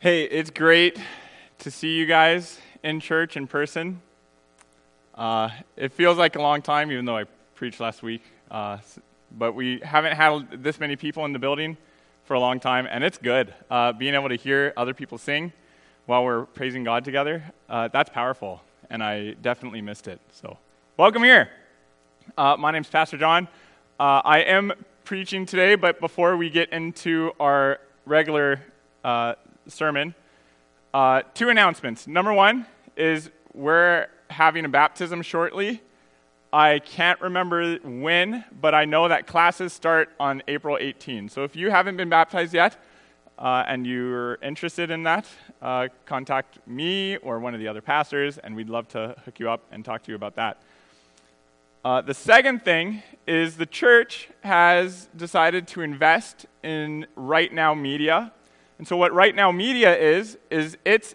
Hey, it's great to see you guys in church in person. It feels like a long time, even though I preached last week. But we haven't had this many people in the building for a long time, and it's good. Being able to hear other people sing while we're praising God together, that's powerful, and I definitely missed it. So, welcome here. My name's Pastor John. I am preaching today, but before we get into our regular sermon, two announcements. Number one is we're having a baptism shortly. I can't remember when, but I know that classes start on April 18. So if you haven't been baptized yet and you're interested in that, contact me or one of the other pastors, and we'd love to hook you up and talk to you about that. The second thing is the church has decided to invest in Right Now Media. And so what Right Now Media is it's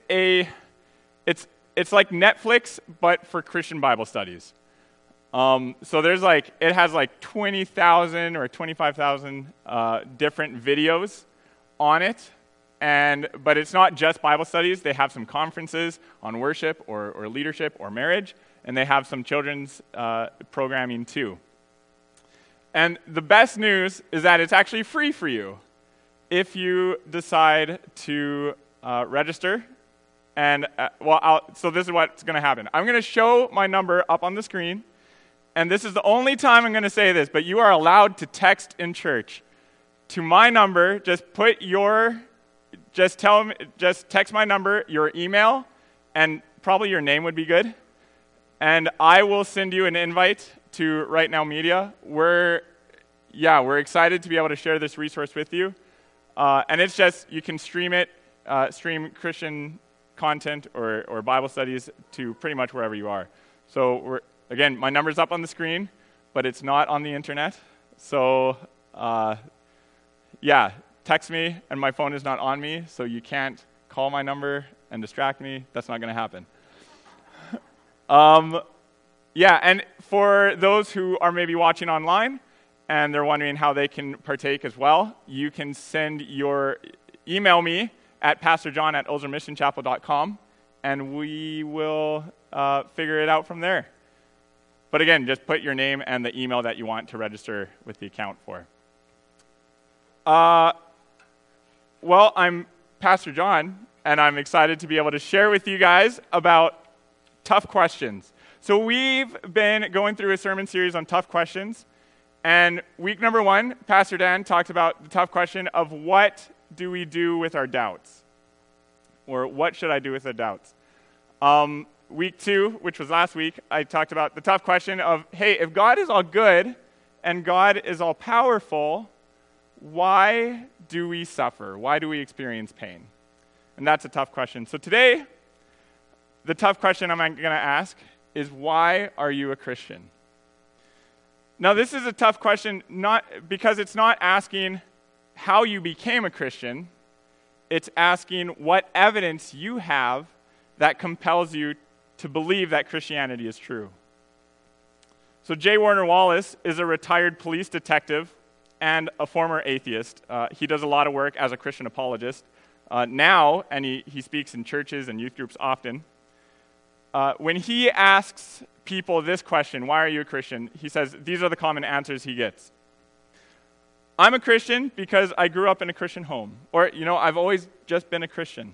like Netflix, but for Christian Bible studies. So there's it has 20,000 or 25,000 different videos on it, but it's not just Bible studies. They have some conferences on worship or leadership or marriage, and they have some children's programming too. And the best news is that it's actually free for you if you decide to register. And so this is what's going to happen. I'm going to show my number up on the screen, and this is the only time I'm going to say this, but you are allowed to text in church to my number. Just text my number, your email, and probably your name would be good. And I will send you an invite to Right Now Media. We're excited to be able to share this resource with you. And it's just, you can stream Christian content or Bible studies to pretty much wherever you are. So again, my number's up on the screen, but it's not on the internet. So text me, and my phone is not on me, so you can't call my number and distract me. That's not going to happen. And for those who are maybe watching online and they're wondering how they can partake as well, you can email me at pastorjohn@ozermissionchapel.com, and we will figure it out from there. But again, just put your name and the email that you want to register with the account for. I'm Pastor John, and I'm excited to be able to share with you guys about tough questions. So we've been going through a sermon series on tough questions, and week number 1, Pastor Dan talked about the tough question of what do we do with our doubts? Or what should I do with the doubts? Week 2, which was last week, I talked about the tough question of, hey, if God is all good and God is all powerful, why do we suffer? Why do we experience pain? And that's a tough question. So today, the tough question I'm going to ask is, why are you a Christian? Now, this is a tough question not because it's not asking how you became a Christian. It's asking what evidence you have that compels you to believe that Christianity is true. So J. Warner Wallace is a retired police detective and a former atheist. He does a lot of work as a Christian apologist now, and he speaks in churches and youth groups often. When he asks people this question, why are you a Christian? He says, these are the common answers he gets. I'm a Christian because I grew up in a Christian home. Or, I've always just been a Christian.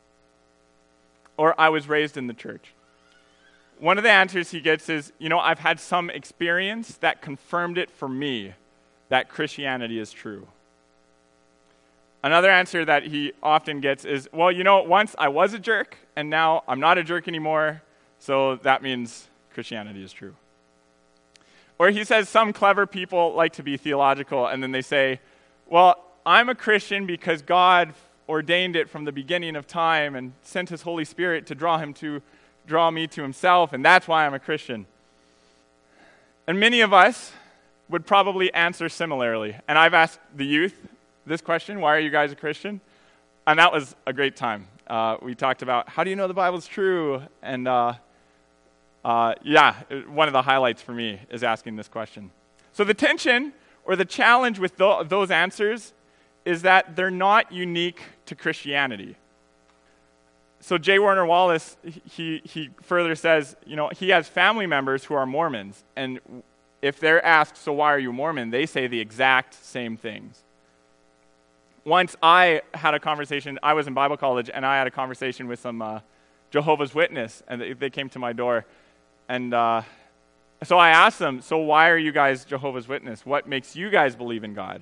Or I was raised in the church. One of the answers he gets is, I've had some experience that confirmed it for me that Christianity is true. Another answer that he often gets is, once I was a jerk, and now I'm not a jerk anymore, so that means Christianity is true. Or he says some clever people like to be theological, and then they say, I'm a Christian because God ordained it from the beginning of time and sent his Holy Spirit to draw me to himself, and that's why I'm a Christian. And many of us would probably answer similarly. And I've asked the youth this question, why are you guys a Christian? And that was a great time. We talked about, how do you know the Bible's true? And one of the highlights for me is asking this question. So the tension or the challenge with those answers is that they're not unique to Christianity. So J. Warner Wallace, he further says, he has family members who are Mormons, and if they're asked, so why are you Mormon, they say the exact same things. Once I had a conversation, I was in Bible college, and I had a conversation with some Jehovah's Witness, and they came to my door, and so I asked them, so why are you guys Jehovah's Witness? What makes you guys believe in God?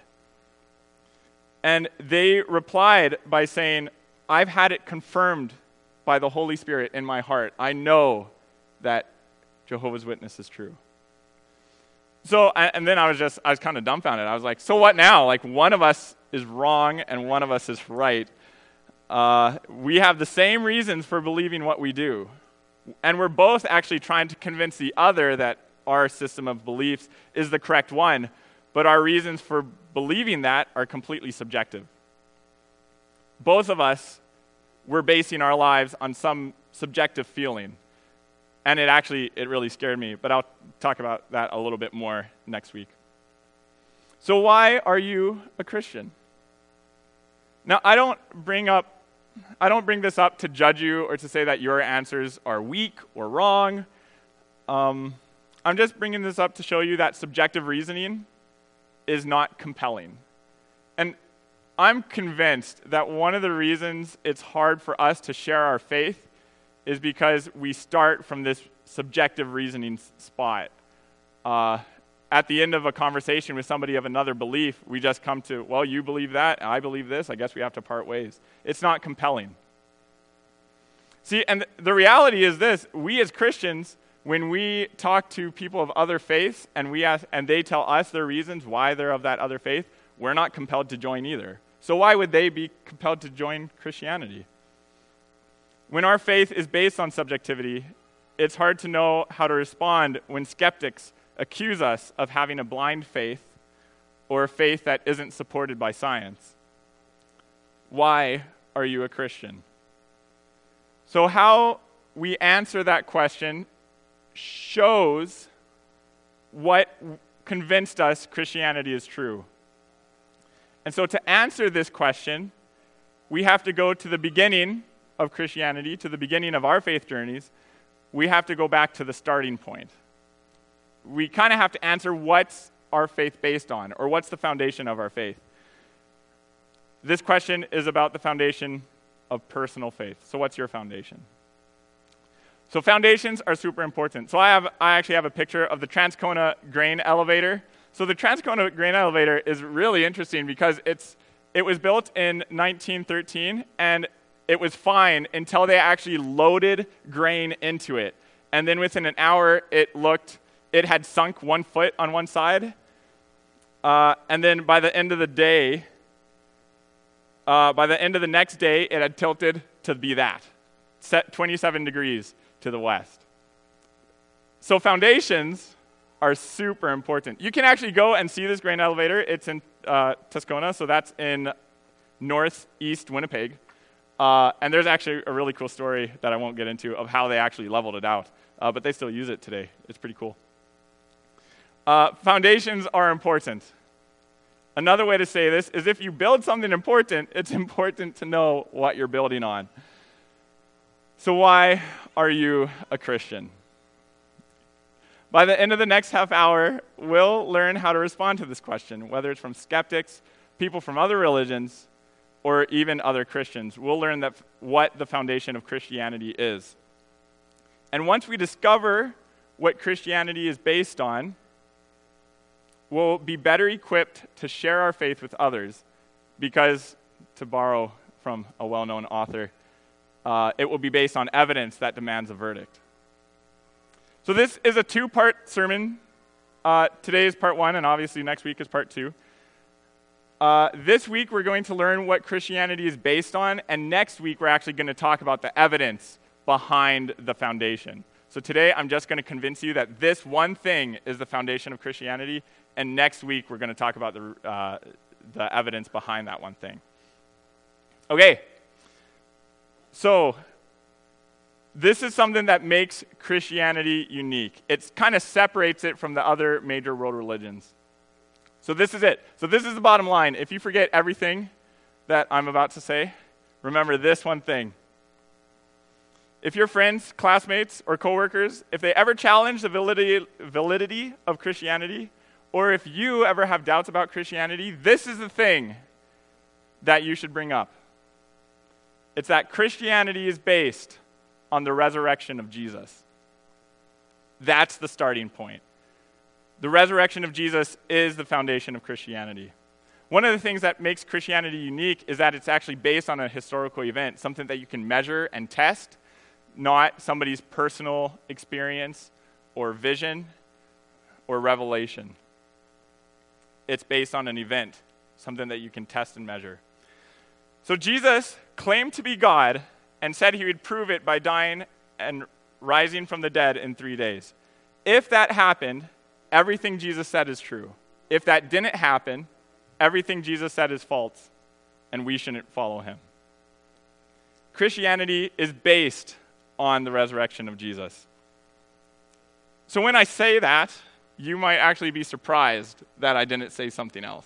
And they replied by saying, I've had it confirmed by the Holy Spirit in my heart. I know that Jehovah's Witness is true. So, and then I was kind of dumbfounded. I was like, so what now? Like, one of us is wrong and one of us is right. We have the same reasons for believing what we do. And we're both actually trying to convince the other that our system of beliefs is the correct one, but our reasons for believing that are completely subjective. Both of us, we're basing our lives on some subjective feeling. And it really scared me, but I'll talk about that a little bit more next week. So why are you a Christian? Now, I don't bring this up to judge you or to say that your answers are weak or wrong. I'm just bringing this up to show you that subjective reasoning is not compelling. And I'm convinced that one of the reasons it's hard for us to share our faith is because we start from this subjective reasoning spot. At the end of a conversation with somebody of another belief, we just come to, well, you believe that, and I believe this, I guess we have to part ways. It's not compelling. See, and the reality is this, we as Christians, when we talk to people of other faiths and they tell us their reasons why they're of that other faith, we're not compelled to join either. So why would they be compelled to join Christianity? When our faith is based on subjectivity, it's hard to know how to respond when skeptics accuse us of having a blind faith or a faith that isn't supported by science. Why are you a Christian? So how we answer that question shows what convinced us Christianity is true. And so to answer this question, we have to go to the beginning of Christianity, to the beginning of our faith journeys. We have to go back to the starting point. We kind of have to answer what's our faith based on, or what's the foundation of our faith. This question is about the foundation of personal faith. So what's your foundation? So foundations are super important. So I actually have a picture of the Transcona grain elevator. So the Transcona grain elevator is really interesting because it was built in 1913, and it was fine until they actually loaded grain into it. And then within an hour, it had sunk 1 foot on one side. And then by the end of the next day, it had tilted to be that, set 27 degrees to the west. So foundations are super important. You can actually go and see this grain elevator. It's in Tuscona, so that's in northeast Winnipeg. And there's actually a really cool story that I won't get into of how they actually leveled it out. But they still use it today. It's pretty cool. Foundations are important. Another way to say this is if you build something important, it's important to know what you're building on. So why are you a Christian? By the end of the next half hour, we'll learn how to respond to this question, whether it's from skeptics, people from other religions, or even other Christians. We'll learn what the foundation of Christianity is. And once we discover what Christianity is based on, we'll be better equipped to share our faith with others because, to borrow from a well-known author, it will be based on evidence that demands a verdict. So this is a 2-part sermon. Today is part 1, and obviously next week is part 2. This week we're going to learn what Christianity is based on, and next week we're actually going to talk about the evidence behind the foundation. So today I'm just going to convince you that this one thing is the foundation of Christianity, and next week we're going to talk about the evidence behind that one thing. Okay, so this is something that makes Christianity unique. It kind of separates it from the other major world religions. So this is it. So this is the bottom line. If you forget everything that I'm about to say, remember this one thing. If your friends, classmates, or coworkers, if they ever challenge the validity of Christianity, or if you ever have doubts about Christianity, this is the thing that you should bring up. It's that Christianity is based on the resurrection of Jesus. That's the starting point. The resurrection of Jesus is the foundation of Christianity. One of the things that makes Christianity unique is that it's actually based on a historical event, something that you can measure and test, not somebody's personal experience or vision or revelation. It's based on an event, something that you can test and measure. So Jesus claimed to be God and said he would prove it by dying and rising from the dead in 3 days. If that happened, everything Jesus said is true. If that didn't happen, everything Jesus said is false, and we shouldn't follow him. Christianity is based on the resurrection of Jesus. So when I say that, you might actually be surprised that I didn't say something else.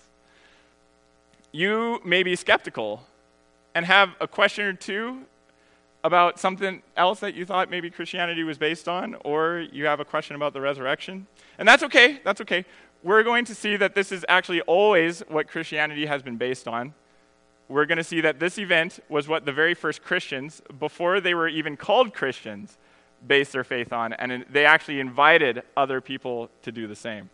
You may be skeptical and have a question or two about something else that you thought maybe Christianity was based on, or you have a question about the resurrection. And that's okay, that's okay. We're going to see that this is actually always what Christianity has been based on. We're going to see that this event was what the very first Christians, before they were even called Christians, based their faith on, and they actually invited other people to do the same.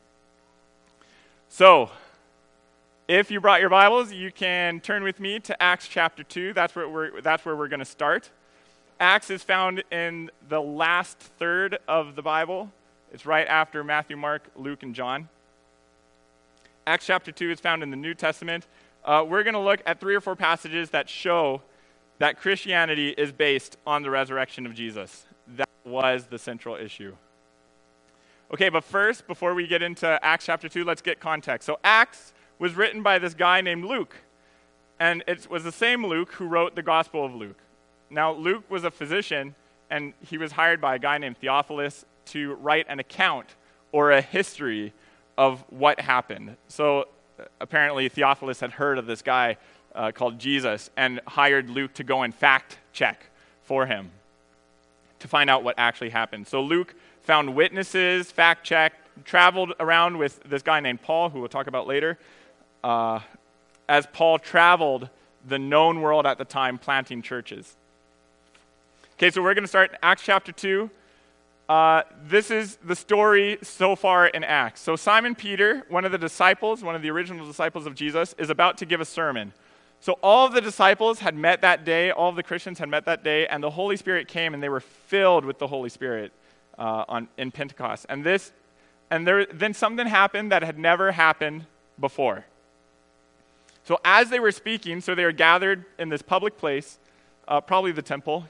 So, if you brought your Bibles, you can turn with me to Acts chapter 2. That's where we're going to start. Acts is found in the last third of the Bible. It's right after Matthew, Mark, Luke, and John. Acts chapter 2 is found in the New Testament. We're going to look at 3 or 4 passages that show that Christianity is based on the resurrection of Jesus. That was the central issue. Okay, but first, before we get into Acts chapter 2, let's get context. So Acts was written by this guy named Luke, and it was the same Luke who wrote the Gospel of Luke. Now, Luke was a physician, and he was hired by a guy named Theophilus to write an account or a history of what happened. So apparently Theophilus had heard of this guy called Jesus and hired Luke to go and fact check for him to find out what actually happened. So Luke found witnesses, fact checked, traveled around with this guy named Paul, who we'll talk about later, as Paul traveled the known world at the time, planting churches. Okay, so we're going to start in Acts chapter 2. This is the story so far in Acts. So Simon Peter, one of the disciples, one of the original disciples of Jesus, is about to give a sermon. So all of the disciples had met that day, all of the Christians had met that day, and the Holy Spirit came, and they were filled with the Holy Spirit in Pentecost. Then something happened that had never happened before. So as they were speaking, so they were gathered in this public place, probably the temple.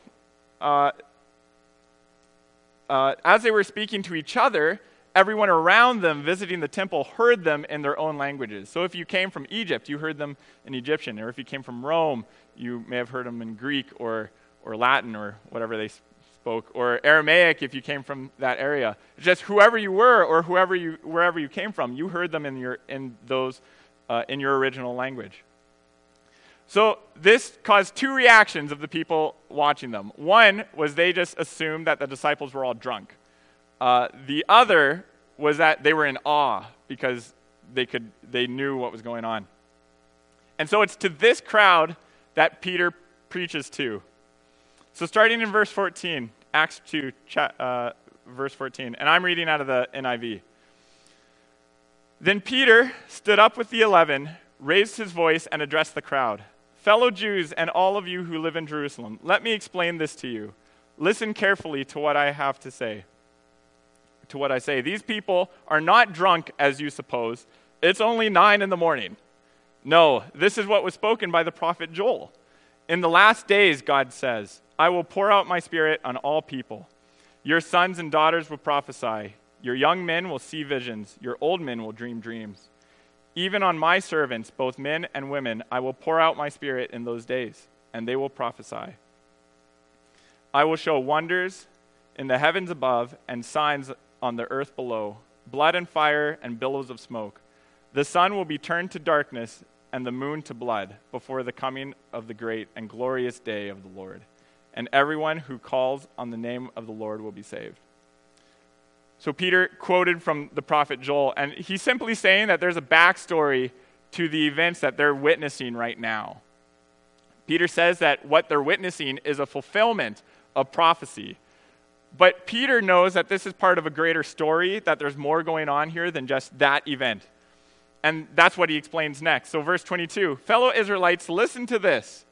As they were speaking to each other, everyone around them visiting the temple heard them in their own languages. So if you came from Egypt, you heard them in Egyptian. Or if you came from Rome, you may have heard them in Greek or Latin or whatever they spoke. Or Aramaic if you came from that area. Just whoever you were or wherever you came from, you heard them in your original language. So this caused 2 reactions of the people watching them. One was they just assumed that the disciples were all drunk. The other was that they were in awe because they knew what was going on. And so it's to this crowd that Peter preaches to. So starting in verse 14, Acts 2, verse 14, and I'm reading out of the NIV. Then Peter stood up with the 11, raised his voice, and addressed the crowd. Fellow Jews and all of you who live in Jerusalem, let me explain this to you. Listen carefully to what I have to say. To what I say. These people are not drunk as you suppose. It's only 9 a.m. No, this is what was spoken by the prophet Joel. In the last days, God says, I will pour out my spirit on all people. Your sons and daughters will prophesy. Your young men will see visions. Your old men will dream dreams. Even on my servants, both men and women, I will pour out my spirit in those days, and they will prophesy. I will show wonders in the heavens above and signs on the earth below, blood and fire and billows of smoke. The sun will be turned to darkness and the moon to blood before the coming of the great and glorious day of the Lord. and everyone who calls on the name of the Lord will be saved. So Peter quoted from the prophet Joel, and he's simply saying that there's a backstory to the events that they're witnessing right now. Peter says that what they're witnessing is a fulfillment of prophecy. But Peter knows that this is part of a greater story, that there's more going on here than just that event. And that's what he explains next. So verse 22, fellow Israelites, listen to this.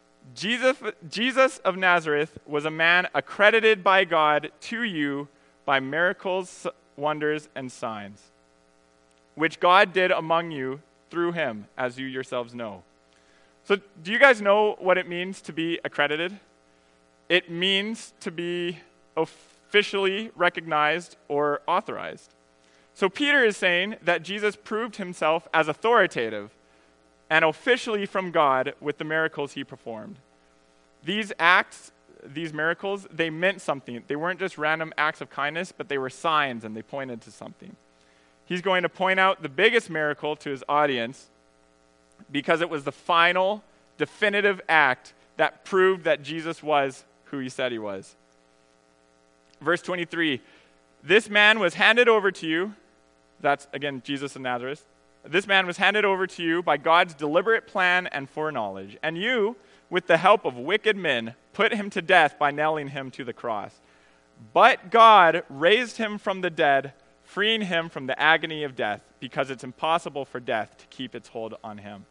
Jesus of Nazareth was a man accredited by God to you by miracles, wonders, and signs, which God did among you through him, as you yourselves know. So do you guys know what it means to be accredited? It means to be officially recognized or authorized. So Peter is saying that Jesus proved himself as authoritative and officially from God with the miracles he performed. These acts, these miracles, they meant something. They weren't just random acts of kindness, but they were signs and they pointed to something. He's going to point out the biggest miracle to his audience because it was the final, definitive act that proved that Jesus was who he said he was. Verse 23, this man was handed over to you, that's again Jesus of Nazareth, this man was handed over to you by God's deliberate plan and foreknowledge, and you, with the help of wicked men, put him to death by nailing him to the cross. But God raised him from the dead, freeing him from the agony of death, because it's impossible for death to keep its hold on him.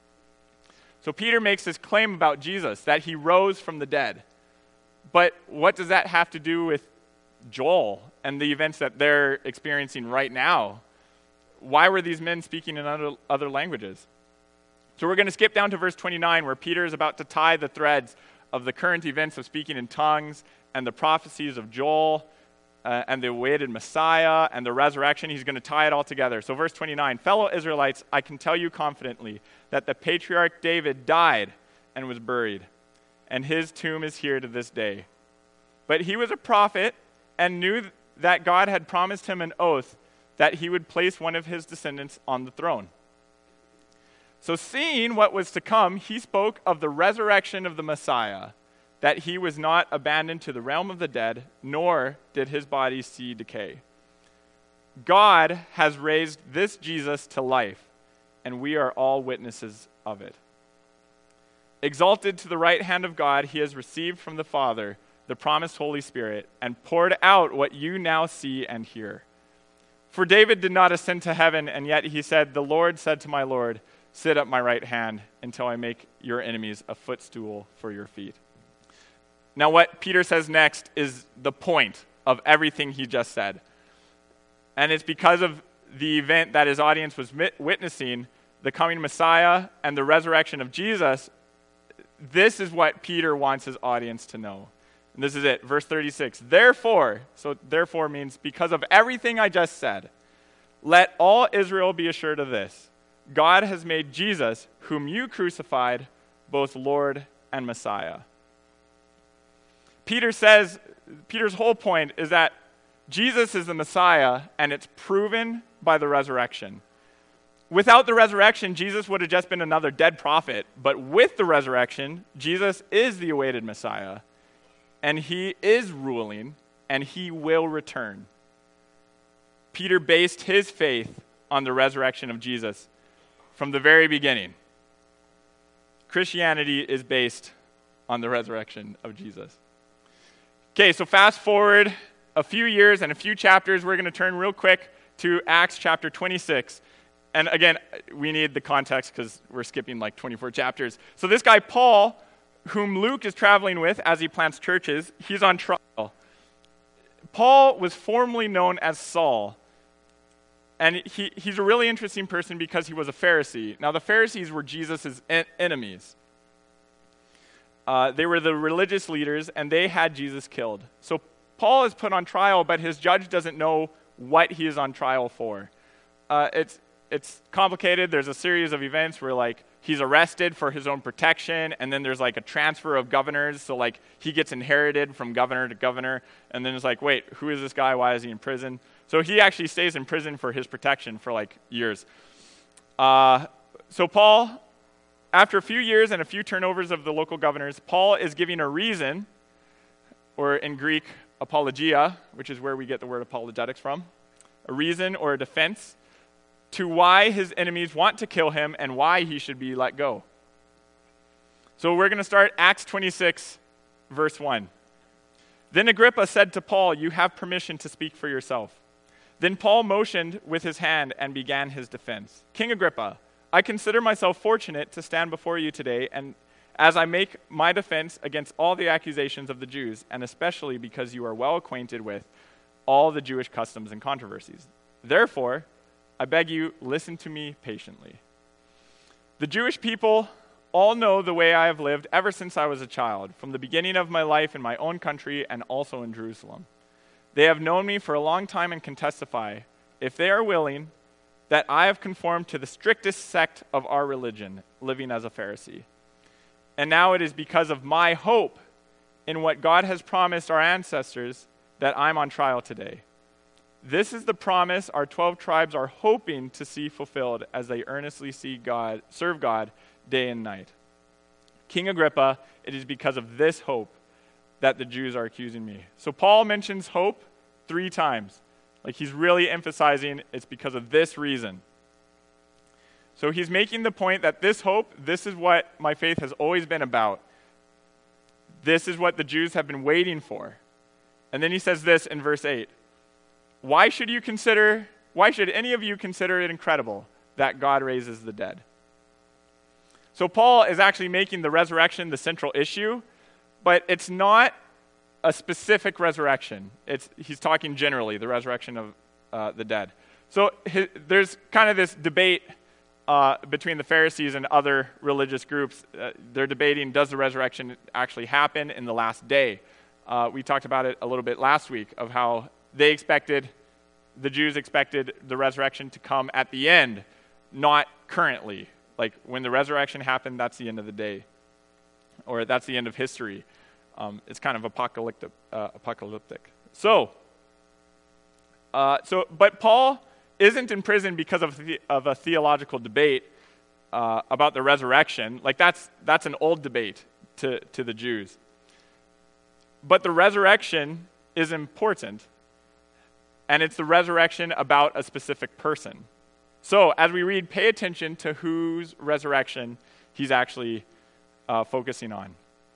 So Peter makes this claim about Jesus, that he rose from the dead. But what does that have to do with Joel and the events that they're experiencing right now? Why were these men speaking in other languages? So we're going to skip down to verse 29, where Peter is about to tie the threads of the current events of speaking in tongues and the prophecies of Joel and the awaited Messiah and the resurrection. He's going to tie it all together. So verse 29, fellow Israelites, I can tell you confidently that the patriarch David died and was buried, and his tomb is here to this day. But he was a prophet and knew that God had promised him an oath that he would place one of his descendants on the throne. So seeing what was to come, he spoke of the resurrection of the Messiah, that he was not abandoned to the realm of the dead, nor did his body see decay. God has raised this Jesus to life, and we are all witnesses of it. Exalted to the right hand of God, he has received from the Father the promised Holy Spirit and poured out what you now see and hear. For David did not ascend to heaven, and yet he said, the Lord said to my Lord, sit at my right hand until I make your enemies a footstool for your feet. Now what Peter says next is the point of everything he just said. And it's because of the event that his audience was witnessing, the coming Messiah and the resurrection of Jesus. This is what Peter wants his audience to know. And this is it, verse 36. Therefore, so therefore means because of everything I just said, let all Israel be assured of this. God has made Jesus, whom you crucified, both Lord and Messiah. Peter's whole point is that Jesus is the Messiah, and it's proven by the resurrection. Without the resurrection, Jesus would have just been another dead prophet. But with the resurrection, Jesus is the awaited Messiah. And he is ruling, and he will return. Peter based his faith on the resurrection of Jesus from the very beginning. Christianity is based on the resurrection of Jesus. Okay, so fast forward a few years and a few chapters. We're going to turn real quick to Acts chapter 26. And again, we need the context because we're skipping like 24 chapters. So this guy, Paul, whom Luke is traveling with as he plants churches, he's on trial. Paul was formerly known as Saul. And he's a really interesting person because he was a Pharisee. Now, the Pharisees were Jesus' enemies. They were the religious leaders, and they had Jesus killed. So Paul is put on trial, but his judge doesn't know what he is on trial for. It's complicated. There's a series of events where, like, he's arrested for his own protection, and then there's, like, a transfer of governors. So, like, he gets inherited from governor to governor, and then it's like, wait, who is this guy? Why is he in prison? So he actually stays in prison for his protection for, like, years. So Paul, after a few years and a few turnovers of the local governors, Paul is giving a reason or in Greek, apologia, which is where we get the word apologetics from, a reason or a defense to why his enemies want to kill him and why he should be let go. So we're going to start Acts 26, verse 1. Then Agrippa said to Paul, "You have permission to speak for yourself." Then Paul motioned with his hand and began his defense. "King Agrippa, I consider myself fortunate to stand before you today, and as I make my defense against all the accusations of the Jews, and especially because you are well acquainted with all the Jewish customs and controversies. Therefore, I beg you, listen to me patiently. The Jewish people all know the way I have lived ever since I was a child, from the beginning of my life in my own country and also in Jerusalem. They have known me for a long time and can testify, if they are willing, that I have conformed to the strictest sect of our religion, living as a Pharisee. And now it is because of my hope in what God has promised our ancestors that I'm on trial today. This is the promise our 12 tribes are hoping to see fulfilled as they earnestly serve God day and night. King Agrippa, it is because of this hope that the Jews are accusing me." So Paul mentions hope 3 times. Like he's really emphasizing it's because of this reason. So he's making the point that this hope, this is what my faith has always been about. This is what the Jews have been waiting for. And then he says this in verse 8. Why should any of you consider it incredible that God raises the dead? So Paul is actually making the resurrection the central issue, but it's not a specific resurrection. He's talking generally, the resurrection of the dead. So there's kind of this debate between the Pharisees and other religious groups. They're debating, does the resurrection actually happen in the last day? We talked about it a little bit last week of how the Jews expected the resurrection to come at the end, not currently. Like when the resurrection happened, that's the end of the day, or that's the end of history. It's kind of apocalyptic. But Paul isn't in prison because of a theological debate about the resurrection. Like that's an old debate to the Jews. But the resurrection is important, and it's the resurrection about a specific person. So as we read, pay attention to whose resurrection he's actually focusing on.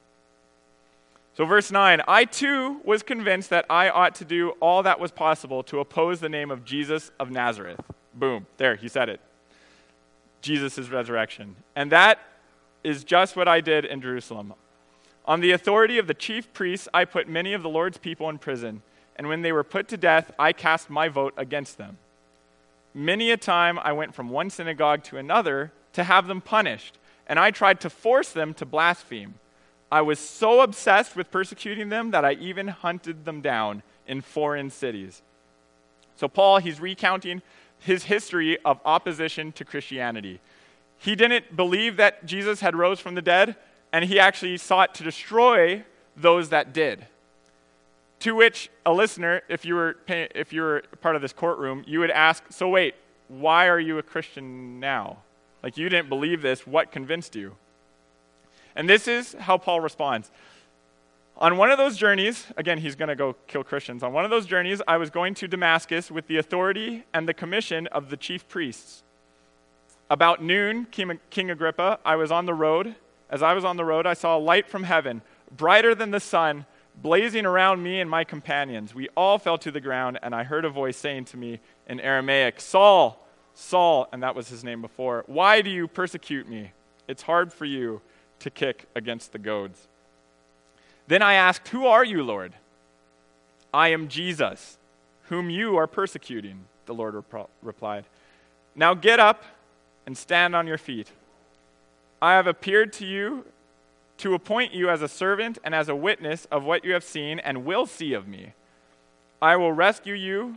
So verse 9, I too was convinced that I ought to do all that was possible to oppose the name of Jesus of Nazareth. Boom, there, he said it. Jesus' resurrection. And that is just what I did in Jerusalem. On the authority of the chief priests, I put many of the Lord's people in prison, and when they were put to death, I cast my vote against them. Many a time I went from one synagogue to another to have them punished, and I tried to force them to blaspheme. I was so obsessed with persecuting them that I even hunted them down in foreign cities. So Paul, he's recounting his history of opposition to Christianity. He didn't believe that Jesus had rose from the dead, and he actually sought to destroy those that did. To which a listener, if you were part of this courtroom, you would ask, so wait, why are you a Christian now? Like you didn't believe this, what convinced you? And this is how Paul responds. On one of those journeys, again, he's going to go kill Christians. On one of those journeys, I was going to Damascus with the authority and the commission of the chief priests. About noon, King Agrippa, I was on the road. As I was on the road, I saw a light from heaven, brighter than the sun, blazing around me and my companions. We all fell to the ground, and I heard a voice saying to me in Aramaic, Saul, Saul, and that was his name before, why do you persecute me? It's hard for you to kick against the goads. Then I asked, who are you, Lord? I am Jesus, whom you are persecuting, the Lord replied. Now get up and stand on your feet. I have appeared to you to appoint you as a servant and as a witness of what you have seen and will see of me. I will rescue you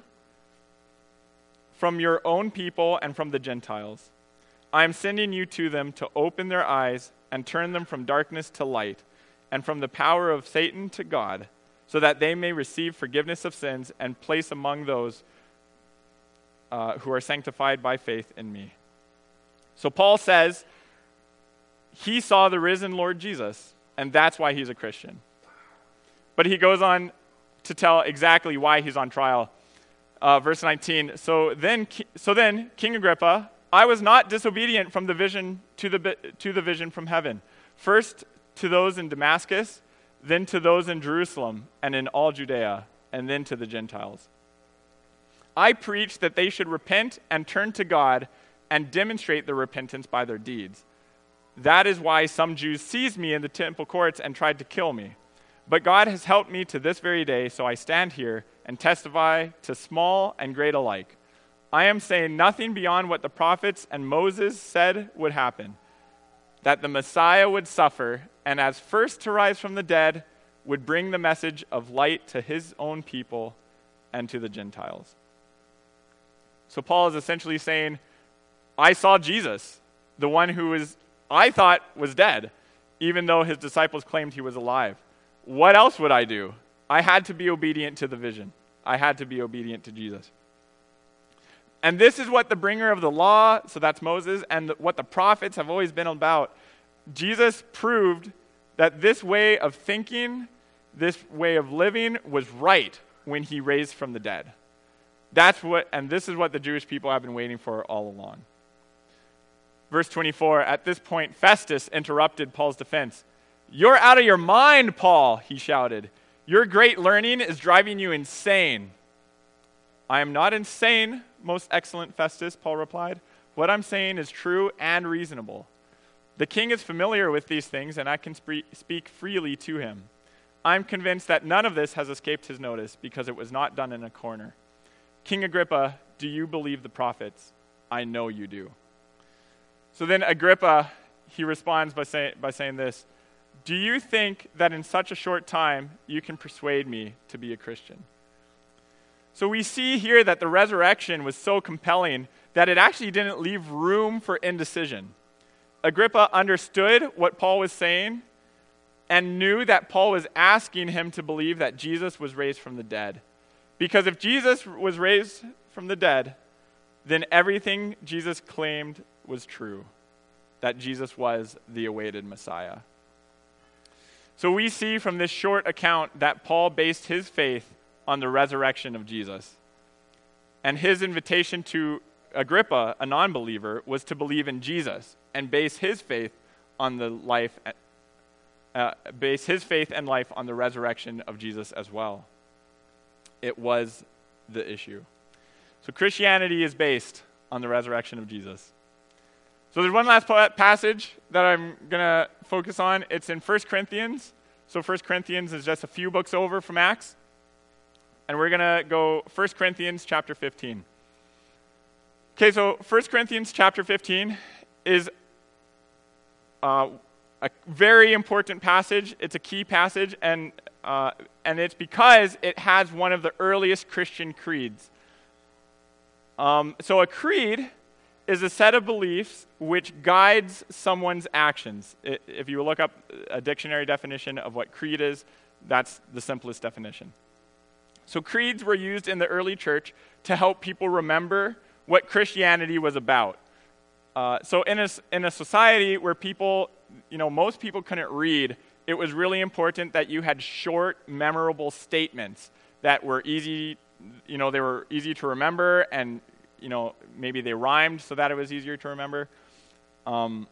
from your own people and from the Gentiles. I am sending you to them to open their eyes and turn them from darkness to light and from the power of Satan to God, so that they may receive forgiveness of sins and place among those who are sanctified by faith in me. So Paul says he saw the risen Lord Jesus, and that's why he's a Christian. But he goes on to tell exactly why he's on trial. Verse 19, so then, King Agrippa, I was not disobedient from the vision to the vision from heaven. First to those in Damascus, then to those in Jerusalem and in all Judea, and then to the Gentiles. I preached that they should repent and turn to God and demonstrate their repentance by their deeds. That is why some Jews seized me in the temple courts and tried to kill me. But God has helped me to this very day, so I stand here and testify to small and great alike. I am saying nothing beyond what the prophets and Moses said would happen, that the Messiah would suffer, and as first to rise from the dead, would bring the message of light to his own people and to the Gentiles. So Paul is essentially saying, I saw Jesus, the one who I thought was dead, even though his disciples claimed he was alive. What else would I do? I had to be obedient to the vision. I had to be obedient to Jesus. And this is what the bringer of the law, so that's Moses, and what the prophets have always been about. Jesus proved that this way of thinking, this way of living was right when he raised from the dead. This is what the Jewish people have been waiting for all along. Verse 24, at this point, Festus interrupted Paul's defense. You're out of your mind, Paul, he shouted. Your great learning is driving you insane. I am not insane, most excellent Festus, Paul replied. What I'm saying is true and reasonable. The king is familiar with these things, and I can speak freely to him. I'm convinced that none of this has escaped his notice because it was not done in a corner. King Agrippa, do you believe the prophets? I know you do. So then Agrippa, he responds by saying this, do you think that in such a short time you can persuade me to be a Christian? So we see here that the resurrection was so compelling that it actually didn't leave room for indecision. Agrippa understood what Paul was saying and knew that Paul was asking him to believe that Jesus was raised from the dead. Because if Jesus was raised from the dead, then everything Jesus claimed was true, that Jesus was the awaited Messiah. So we see from this short account that Paul based his faith on the resurrection of Jesus. And his invitation to Agrippa, a non-believer, was to believe in Jesus and base his faith on the life, base his faith and life on the resurrection of Jesus as well. It was the issue. So Christianity is based on the resurrection of Jesus. So there's one last passage that I'm going to focus on. It's in 1 Corinthians. So 1 Corinthians is just a few books over from Acts. And we're going to go 1 Corinthians chapter 15. Okay, so 1 Corinthians chapter 15 is a very important passage. It's a key passage, and it's because it has one of the earliest Christian creeds. So a creed is a set of beliefs which guides someone's actions. If you look up a dictionary definition of what creed is, that's the simplest definition. So creeds were used in the early church to help people remember what Christianity was about. So in a society where people, most people couldn't read, it was really important that you had short, memorable statements that were easy, they were easy to remember, and maybe they rhymed so that it was easier to remember, so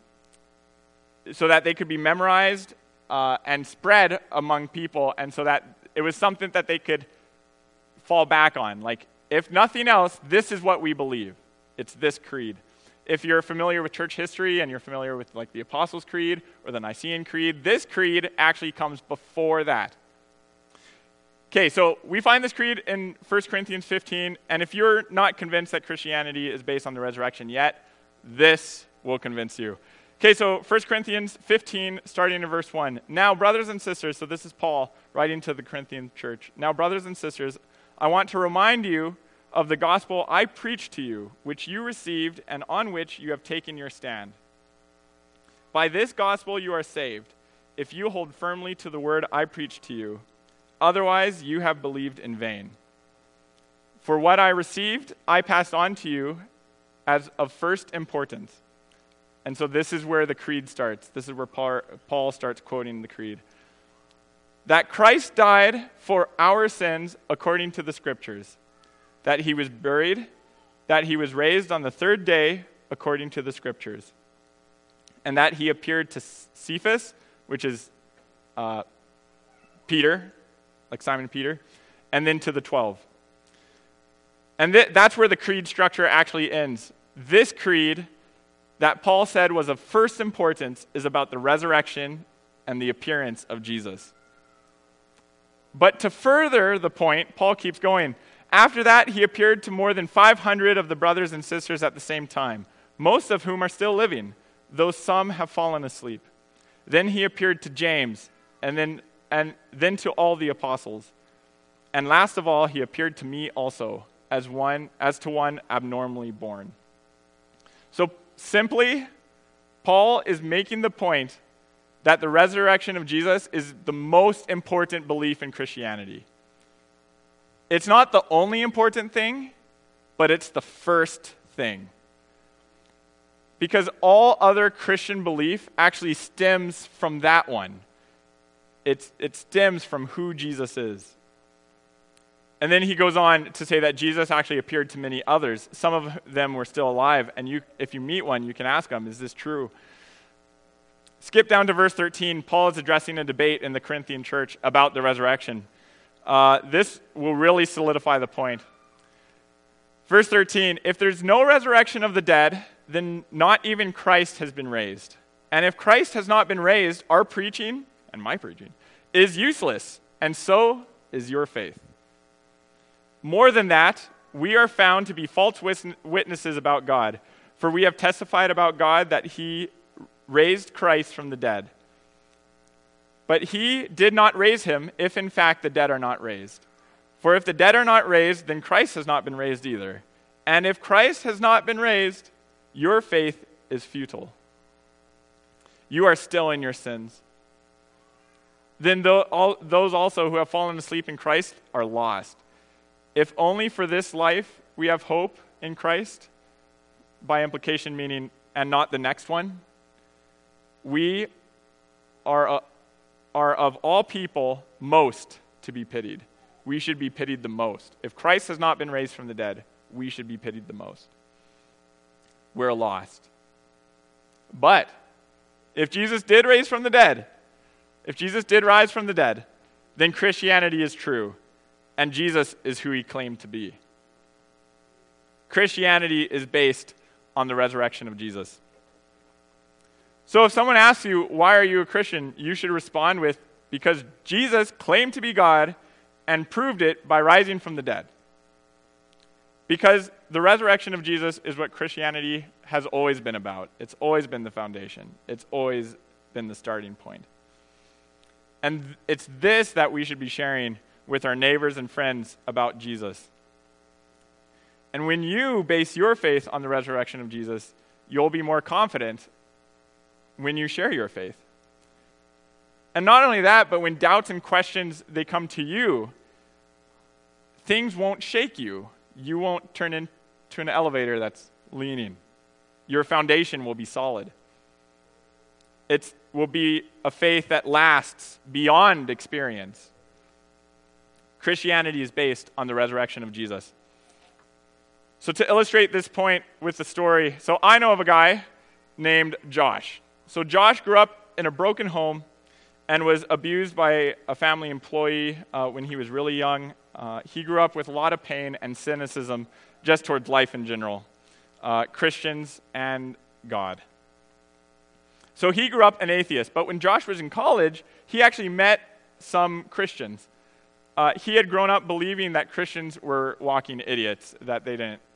that they could be memorized and spread among people, and so that it was something that they could fall back on. Like, if nothing else, this is what we believe. It's this creed. If you're familiar with church history and you're familiar with like the Apostles' Creed or the Nicene Creed, this creed actually comes before that. Okay, so we find this creed in 1 Corinthians 15, and if you're not convinced that Christianity is based on the resurrection yet, this will convince you. Okay, so 1 Corinthians 15, starting in verse 1. Now, brothers and sisters, so this is Paul writing to the Corinthian church. Now, brothers and sisters, I want to remind you of the gospel I preached to you, which you received and on which you have taken your stand. By this gospel you are saved, if you hold firmly to the word I preached to you. Otherwise, you have believed in vain. For what I received, I passed on to you as of first importance. And so this is where the creed starts. This is where Paul starts quoting the creed. that Christ died for our sins according to the Scriptures, that he was buried, that he was raised on the third day according to the Scriptures, and that he appeared to Cephas, which is Peter, like Simon Peter, and then to the 12. And that's where the creed structure actually ends. This creed that Paul said was of first importance is about the resurrection and the appearance of Jesus. But to further the point, Paul keeps going. After that, he appeared to more than 500 of the brothers and sisters at the same time, most of whom are still living, though some have fallen asleep. Then he appeared to James, and then to all the apostles. And last of all, he appeared to me also, as to one abnormally born. So simply, Paul is making the point that the resurrection of Jesus is the most important belief in Christianity. It's not the only important thing, but it's the first thing. Because all other Christian belief actually stems from that one. It stems from who Jesus is. And then he goes on to say that Jesus actually appeared to many others. Some of them were still alive, and if you meet one, you can ask them, is this true? Skip down to verse 13. Paul is addressing a debate in the Corinthian church about the resurrection. This will really solidify the point. Verse 13, if there's no resurrection of the dead, then not even Christ has been raised. And if Christ has not been raised, our preaching, and my preaching, is useless, and so is your faith. More than that, we are found to be false witnesses about God, for we have testified about God that he raised Christ from the dead. But he did not raise him if in fact the dead are not raised. For if the dead are not raised, then Christ has not been raised either. And if Christ has not been raised, your faith is futile. You are still in your sins. Then those also who have fallen asleep in Christ are lost. If only for this life we have hope in Christ, by implication meaning, and not the next one, we are of all people most to be pitied. We should be pitied the most. If Christ has not been raised from the dead, we should be pitied the most. We're lost. But if Jesus did rise from the dead, then Christianity is true, and Jesus is who he claimed to be. Christianity is based on the resurrection of Jesus. So if someone asks you, why are you a Christian? You should respond with, because Jesus claimed to be God and proved it by rising from the dead. Because the resurrection of Jesus is what Christianity has always been about. It's always been the foundation. It's always been the starting point. And it's this that we should be sharing with our neighbors and friends about Jesus. And when you base your faith on the resurrection of Jesus, you'll be more confident when you share your faith. And not only that, but when doubts and questions, they come to you, things won't shake you. You won't turn into an elevator that's leaning. Your foundation will be solid. It will be a faith that lasts beyond experience. Christianity is based on the resurrection of Jesus. So to illustrate this point with the story, so I know of a guy named Josh. So Josh grew up in a broken home and was abused by a family employee when he was really young. He grew up with a lot of pain and cynicism just towards life in general, Christians and God. So he grew up an atheist, but when Josh was in college, he actually met some Christians. He had grown up believing that Christians were walking idiots, that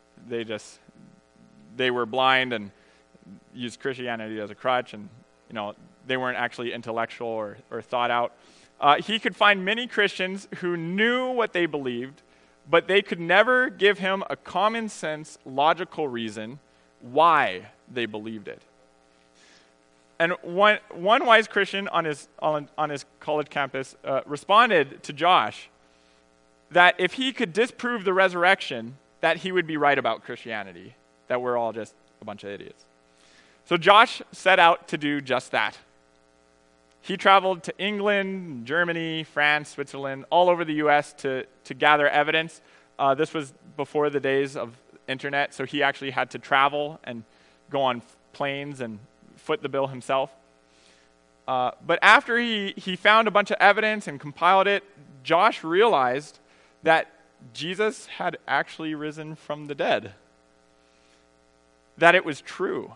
they were blind and used Christianity as a crutch, and they weren't actually intellectual or thought out. He could find many Christians who knew what they believed, but they could never give him a common sense, logical reason why they believed it. And one wise Christian on his college campus responded to Josh that if he could disprove the resurrection, that he would be right about Christianity, that we're all just a bunch of idiots. So Josh set out to do just that. He traveled to England, Germany, France, Switzerland, all over the U.S. to gather evidence. This was before the days of internet, so he actually had to travel and go on planes and foot the bill himself. But after he found a bunch of evidence and compiled it, Josh realized that Jesus had actually risen from the dead, that it was true.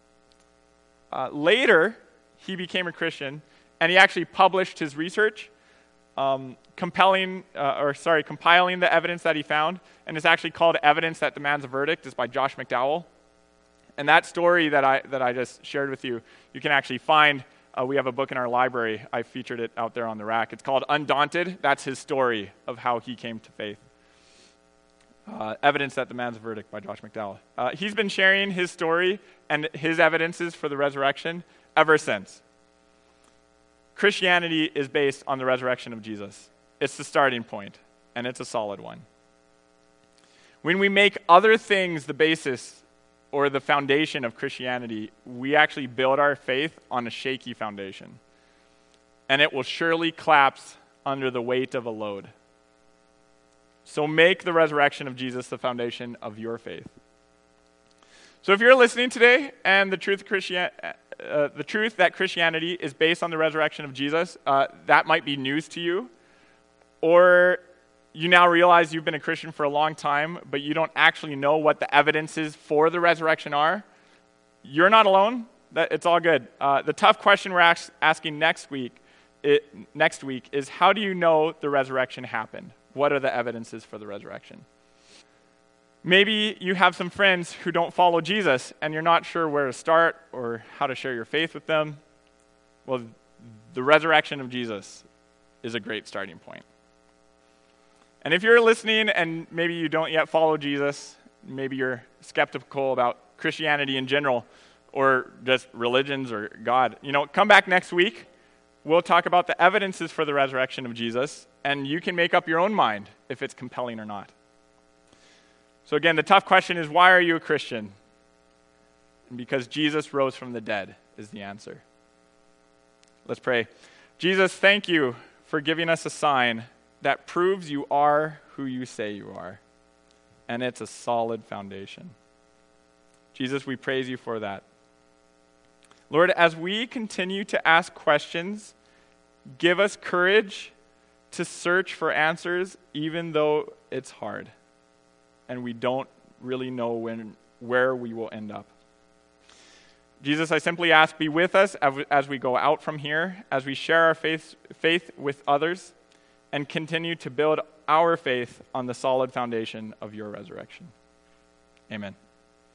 Later, he became a Christian, and he actually published his research, compiling the evidence that he found, and it's actually called Evidence That Demands a Verdict. It's by Josh McDowell. And that story that I just shared with you, you can actually find. We have a book in our library. I featured it out there on the rack. It's called Undaunted. That's his story of how he came to faith. Evidence That Demands a Verdict by Josh McDowell. He's been sharing his story and his evidences for the resurrection ever since. Christianity is based on the resurrection of Jesus. It's the starting point, and it's a solid one. When we make other things the basis or the foundation of Christianity, we actually build our faith on a shaky foundation, and it will surely collapse under the weight of a load. So make the resurrection of Jesus the foundation of your faith. So if you're listening today and the truth that Christianity is based on the resurrection of Jesus, that might be news to you. Or you now realize you've been a Christian for a long time, but you don't actually know what the evidences for the resurrection are. You're not alone. It's all good. The tough question we're asking next week is, how do you know the resurrection happened? What are the evidences for the resurrection? Maybe you have some friends who don't follow Jesus, and you're not sure where to start or how to share your faith with them. Well, the resurrection of Jesus is a great starting point. And if you're listening and maybe you don't yet follow Jesus, maybe you're skeptical about Christianity in general, or just religions or God, come back next week. We'll talk about the evidences for the resurrection of Jesus, and you can make up your own mind if it's compelling or not. So again, the tough question is, why are you a Christian? And because Jesus rose from the dead is the answer. Let's pray. Jesus, thank you for giving us a sign that proves you are who you say you are. And it's a solid foundation. Jesus, we praise you for that. Lord, as we continue to ask questions, give us courage to search for answers, even though it's hard and we don't really know where we will end up. Jesus, I simply ask, be with us as we go out from here, as we share our faith with others, and continue to build our faith on the solid foundation of your resurrection. Amen.